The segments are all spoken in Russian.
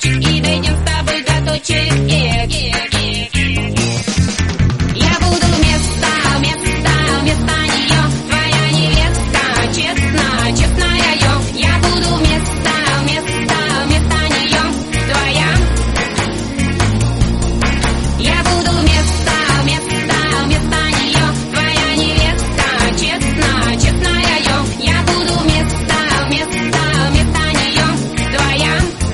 и дойдем с тобой до точек X. Я буду вместо нее твоя невеста, честно, честная я. Я буду вместо нее твоя. Я буду вместо нее твоя невеста, честно, честная я. Я буду вместо нее твоя.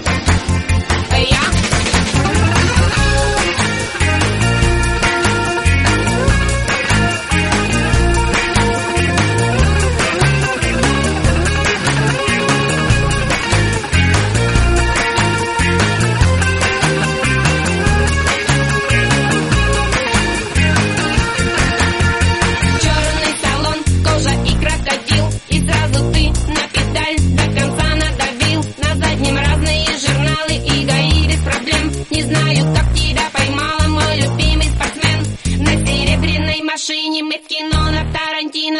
Черный салон, кожа и крокодил, и сразу ты на педаль до конца надавил. На заднем разные журналы и ГАИ без проблем. Не знаю, как тебя поймала, мой любимый спортсмен. На серебряной машине мы в кино на Тарантино.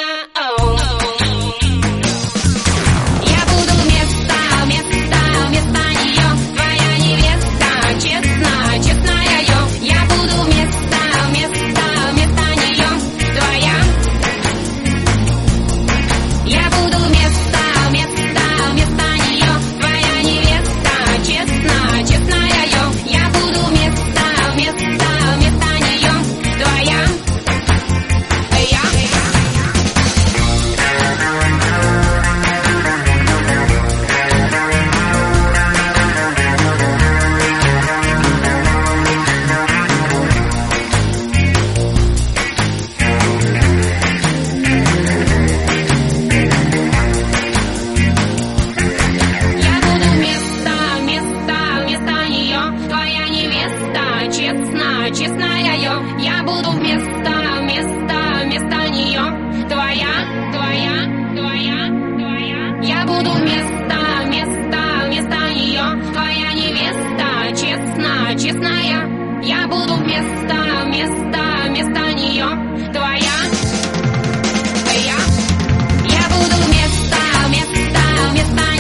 Я буду вместо нее твоя невеста, честно, честная я. Я буду вместо нее твоя. Я буду вместо нее твоя невеста, честно, честная я. Я буду вместо нее твоя. Я буду вместо нее твоя невеста, честно, честная я. Я буду вместо нее твоя. Я буду вместо нее твоя невеста, честно, честная. Я буду вместо нее твоя. Я буду вместо